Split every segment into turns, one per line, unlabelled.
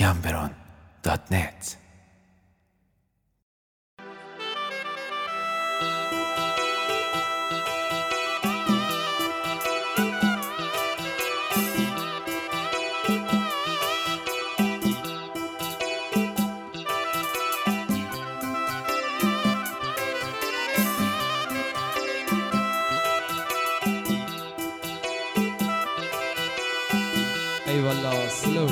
gamberon.net.
ای والله سلو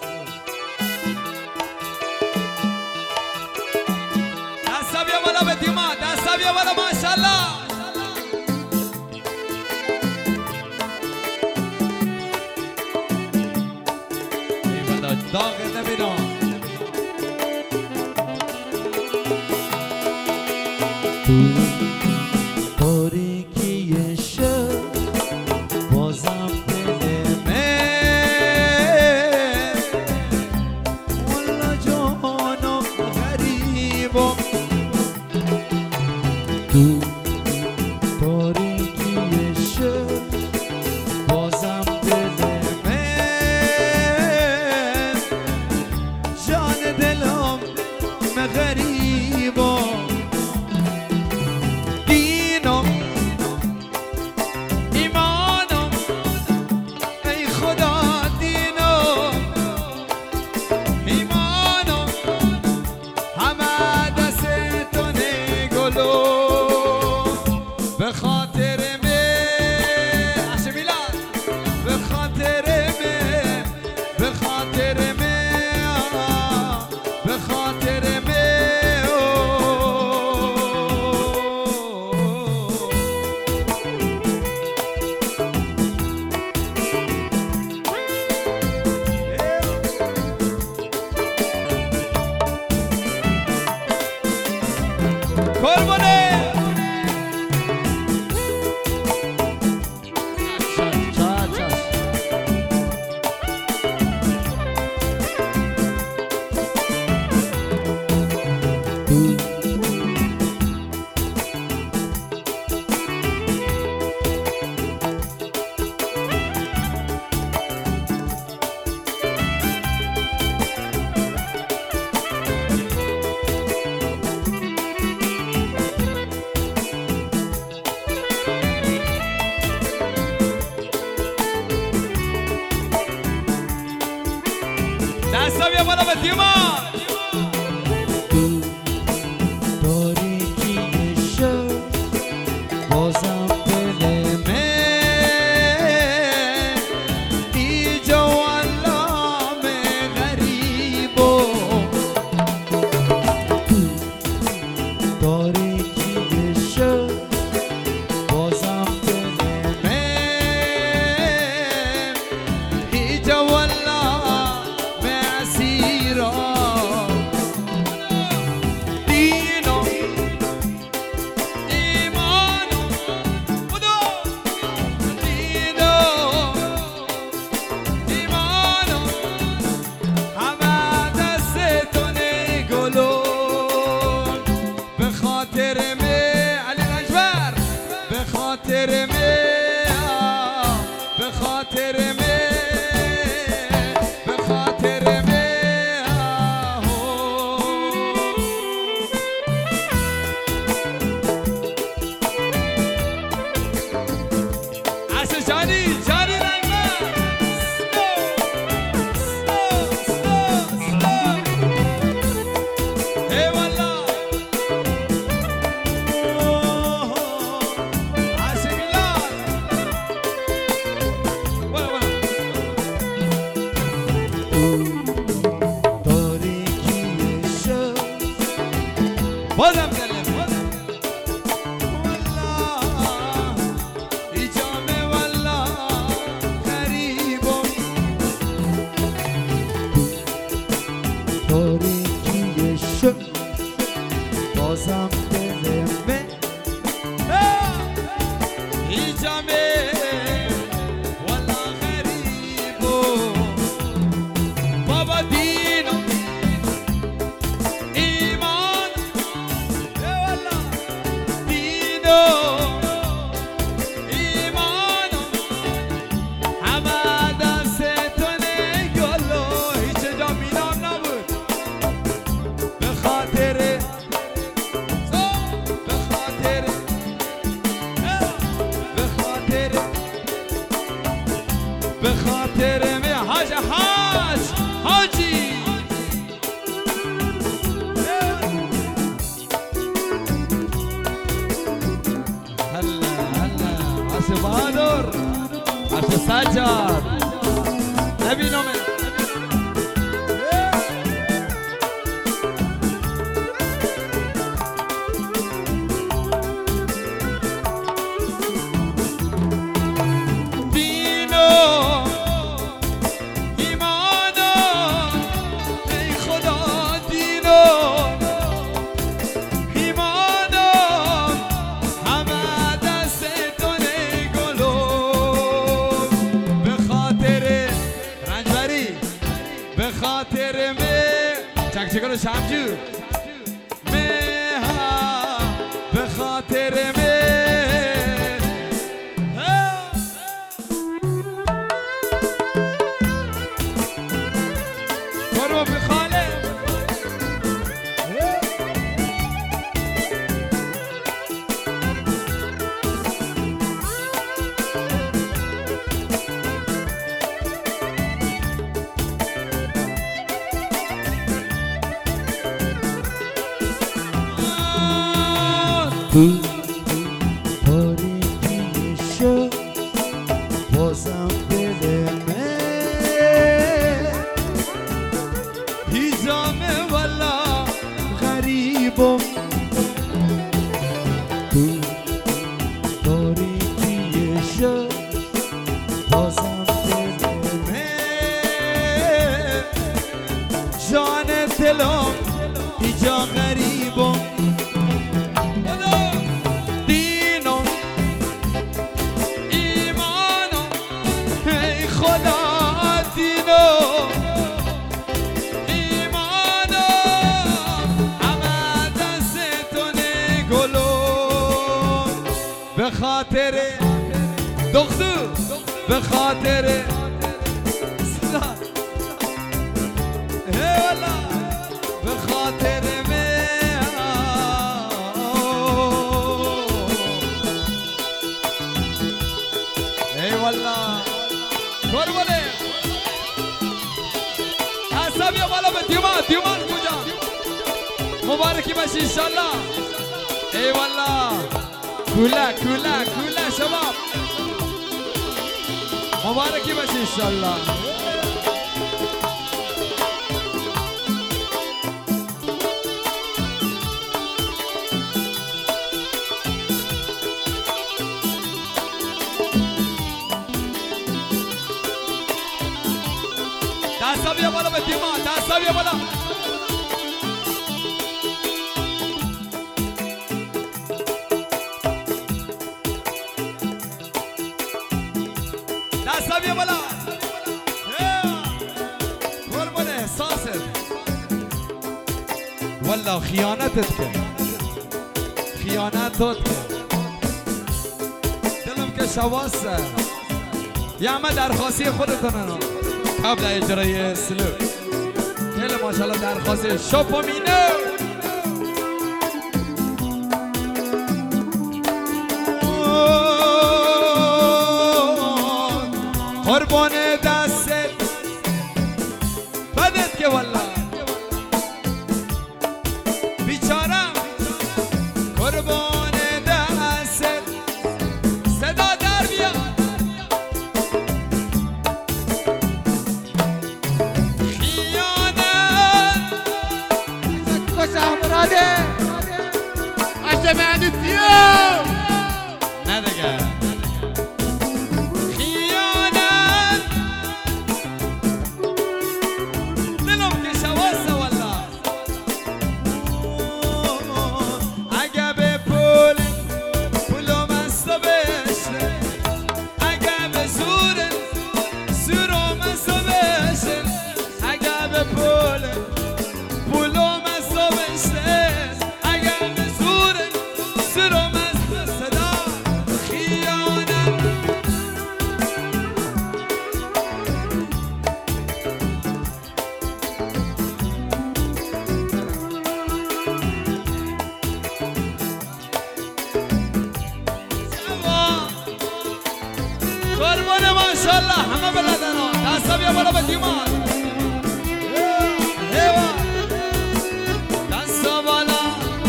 دستا بیا بالا به دیما، دستا بیا بالا ماشاءالله. ای والله داغ نبینم
تاریکی شب بازم تو تاریکی شب بازم دل من جان دلم غریبا دینم ایمانم ای خدا دینم ایمانم همه دست تو نگلو به خاطر عشق میلاد به خاطر به خاطر به خاطر قربونه دستا بیا بالا به دیما تو تاریکی شب بازم دل من ایجا والله غریب و تو تاریکی شب بازم دل من ایجا والله به خاطر به خاطر عشق جانی جانی رنگم ای والله بازم دلم والله ای جامه والله غریبم تاریکی شب بازم دلم ای جامه والله غریبم
خاطر می چک چکارو شمجو می ها به خاطر می برو بخاله
تو تاریکی شب بازم دل من
هیزامه والا
غریبم تو تاریکی شب بازم دل
من جان دلم ایجا غریبم دینم ایمانم ای خدا دینم ایمانم همه دستتونه گلم به خاطر دختر به خاطر به خاطر ای والله قربونه حساب یا بالا به دیوان کجا مبارکی باشی انشالله ای والله کوله شباب مبارکی باشی انشالله دستا بیا بالا به دیما دستا بیا بالا دستا بیا بالا قربون احساست والله خیانتت کرد خیانتت کرد دلم که شواسته یه همه درخواستی خودتون قبل اجرای سلو خیلی ماشاءالله درخواست شوپومینو قربان دستت بدت که والله بیچارم قربان دستت صدا در بیا نه دیگه خیانت دلم که شواسته والله اگه به پولم است و بشه اگه به سورم است و بشه اگه به پولم است و بشه اگه به سورم است و صدا خیانت قربان ماشاءالله همه بلدن ها دستا بیا بالا به دیمان دستا بالا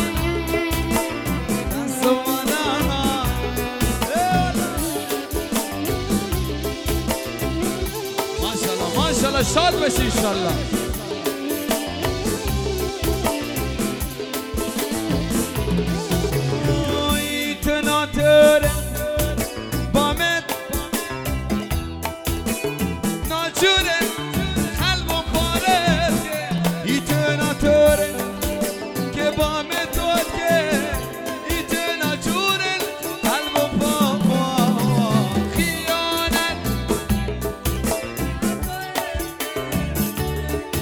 دستا بالا ماشاءالله شاد بشی انشالله تناتر بامت ناچوره قلبم پاره تناتر که بامت داد که ناچوره قلبم خیانت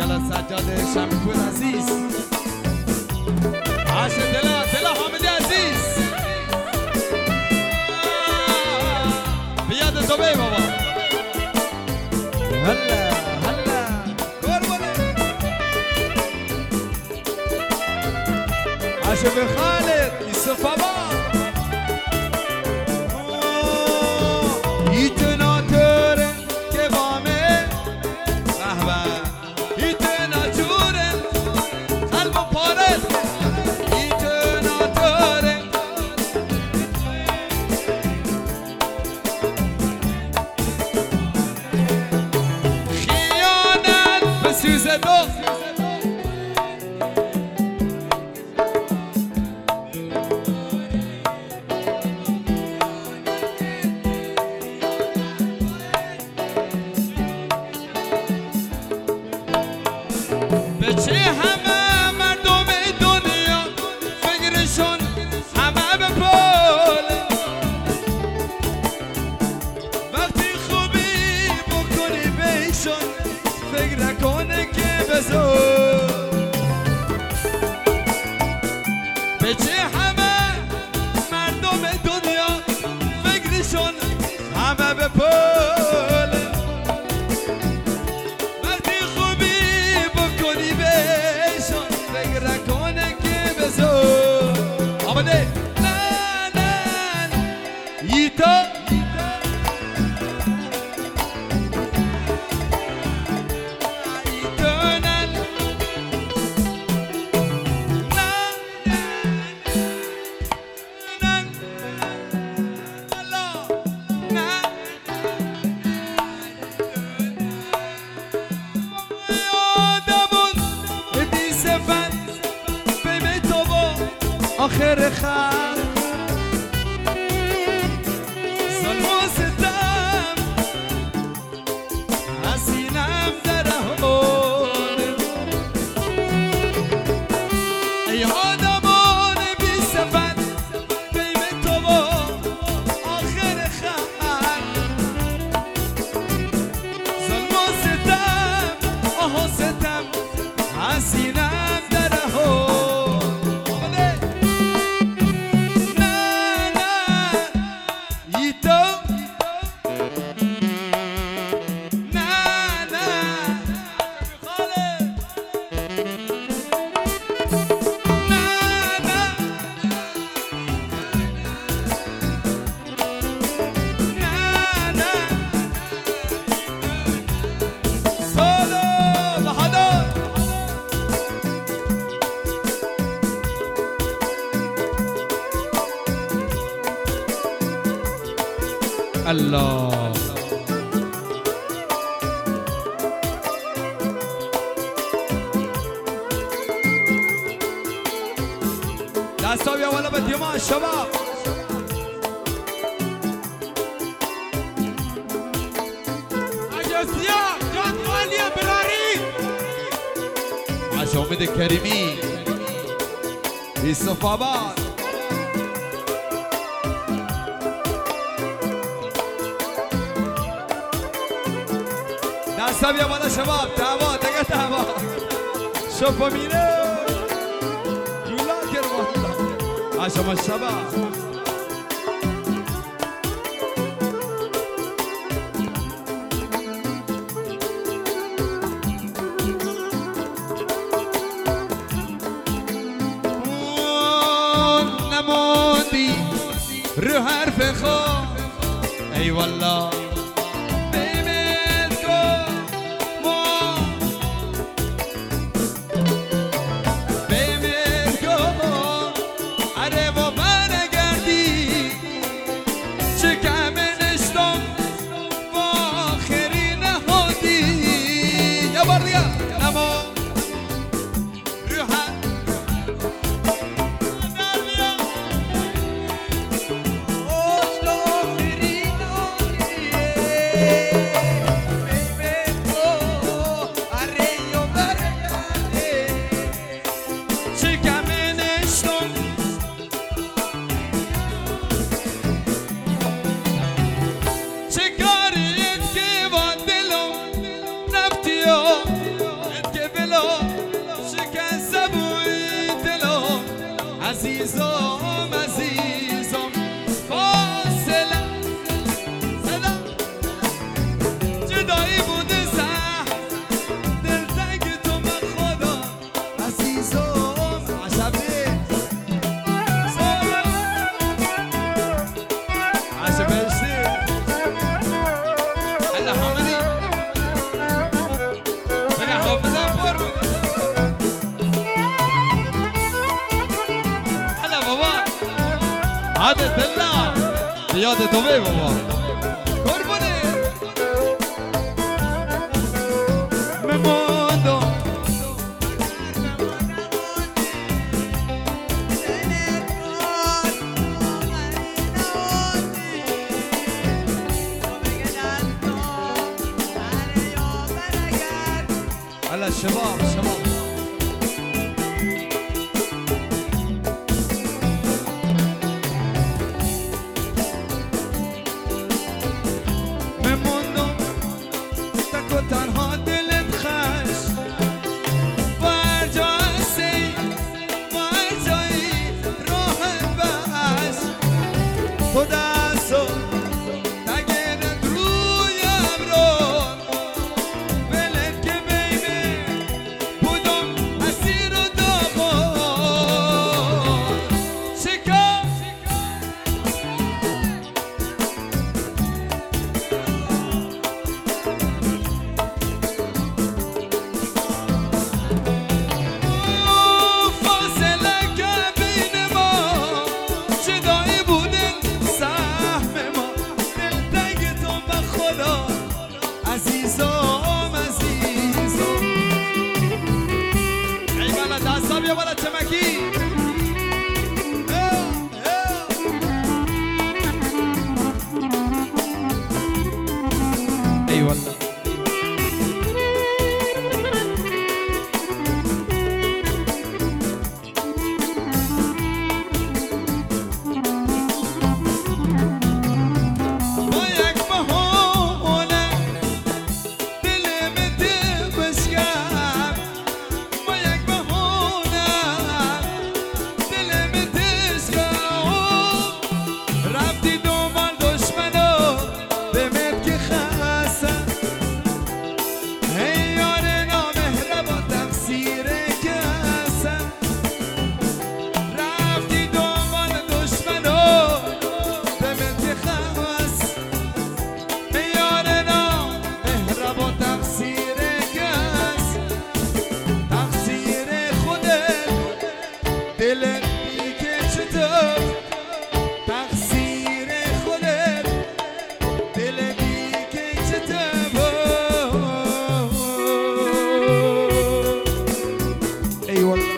ماشاءالله سجاد شمیپور عزیز عاشق دل حامدی عزیز بیاد دبی بابا هلا هلا قربونه عاشق خالد یوسف بابا
آخر خط ظلم و ستم حسینم در حال ای آدمان بی صفت بین تو و آخر خط ظلم و ستم آه و ستم حسینم در حال
الله دستا بیا والا به دیما شباب
عجزیا جان خالیه براری
عاش امید کریمی یوسف آباد دستا بیا بالا شباب دعوا دیگه دعوا شوفو میره جولا کرد عشما شباب نمودی رو حرف خواه ای والله یاد تو بی بابا قربونه
مموندو
هلا شباب شباب
مموندو تکو تنها دلت خش بر جاسی بر جایی راحت بش تو دستو نگرد رویم رو ولت که بیبه بودم اسیر و داغون شکا فاصله که بین ما جدایی بودن سهم ما دلتنگ تو به خدا عزیزم عزیزم
ای بالا دستا بیا بالا چمکی ای والله
با یک بهونه دلم دل بشکن با یک بهونه دلم دشکن رفتی دنبال دشمنو بمت که خسن ای یار نامهربان تقصیر کسن رفتی دنبال دشمنو بمت که خس ای یار نامهربان تقصیر کس تقصیر خودت دلت میگه چطور تقصیر خودت دلت میگه چطور
ای والله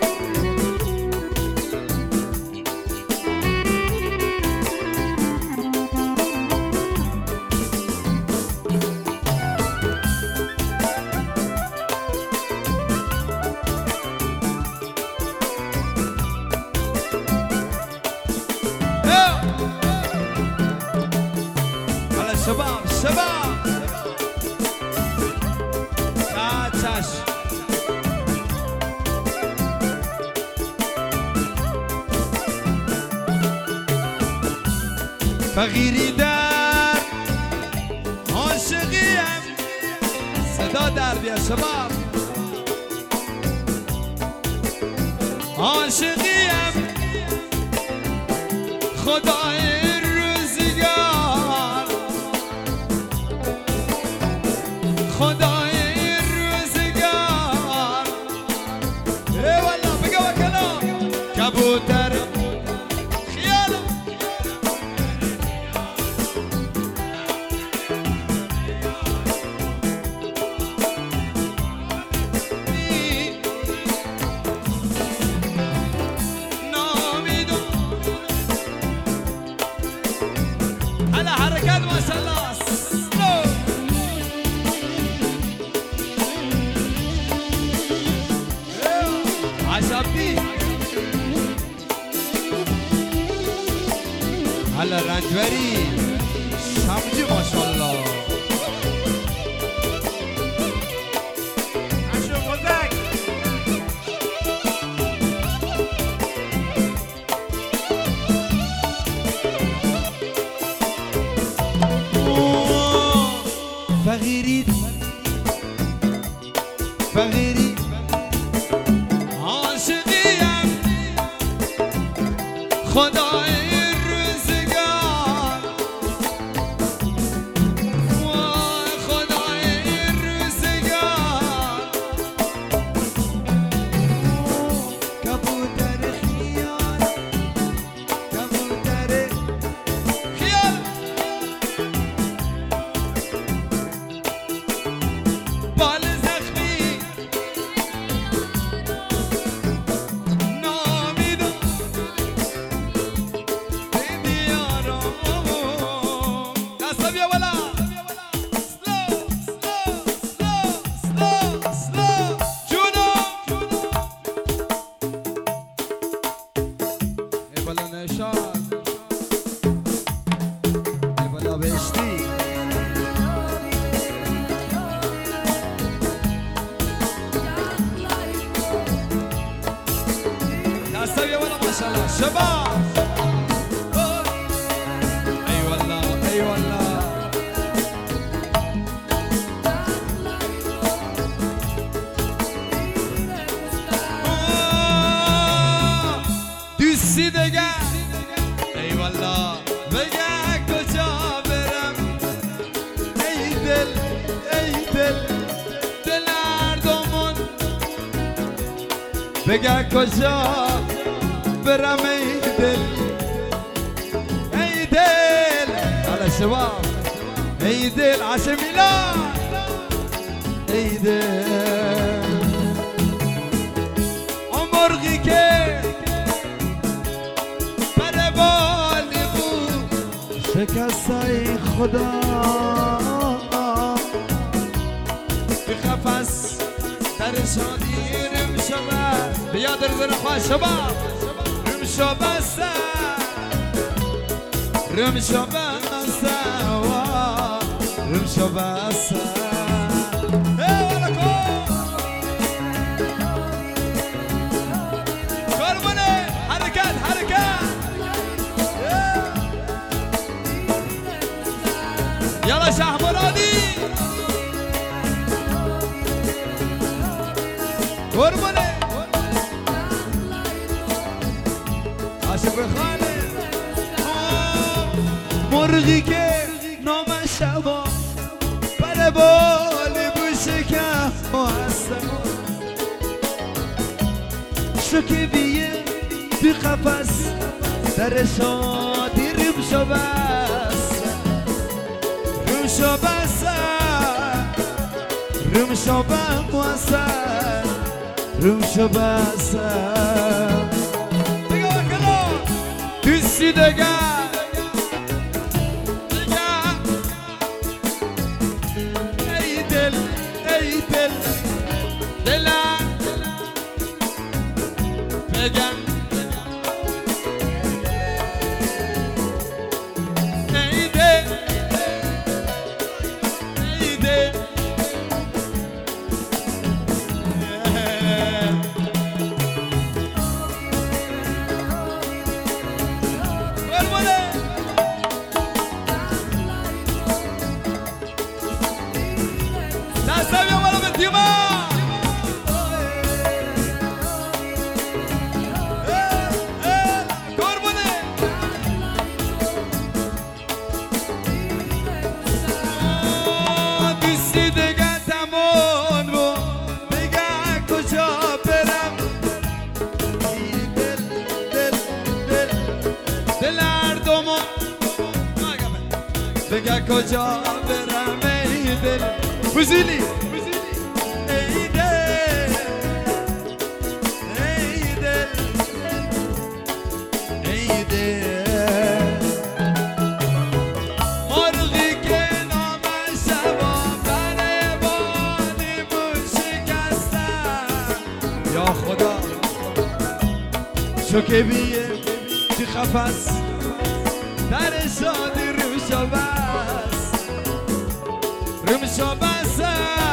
هلا شباب شباب چش فقیری در عاشقیم
صدا در بیا شباب
عاشقیم خدای روزگار خدای روزگار ای والا بگو و کلام کبوتر خیالم نامیدم هلا حرکت ماشاءالله عشبی
هلا رنجبری شمجی ماشاءالله
اشو خودک فقیری فقیری عاشقیم خدای روزگار وای خدای روزگار کبوتر خیال کبوتر خیال
ماشاءالله شباب ای والله ای والله دوستی دگر ای والله بگه کجا برم ای دل ای دل دل هردومون بگه کجا برم ای دل ای دل على شباب ای دل عشان میلاد ای دل مرغی که پر بالی بود شکستای خدا به قفس در شادی رم شود بیا در زن خواه شباب رم شود رم شود رم شود يلا شاه مرادي قرباني عاشق خالد مرغی که نام شبا بر بالی بوشه کف هستم شکی بیه بی قفص در شادی ریم شبست ریم شبست ریم شبست ریم شبست بگو کلا دوستی دگر ای دل ای دل دلم بگم ای دل ای دل دستم یا بالا به دیما بگه کجا برم ای دل فوزیلی ای دل ای دل ای دل مرغی که نام شبا بر بادی بود شکستم یا خدا شکه بیه تو قفس در شادی رو شبست رم شبست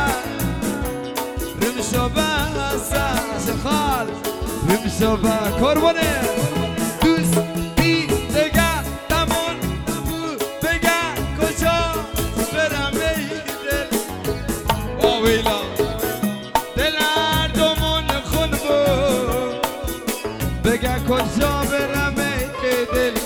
رم شبست شخال رم شبست قربانه دوستی دگر دمون بگه کجا برم ای دل آویلا دل هردومون خون بود بگه کجا برم ای دل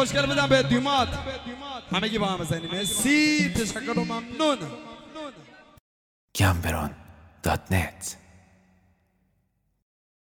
خوشگل بدم به دیمات همگی با هم بزنیم مرسی تشکر و ممنون
Gambron.net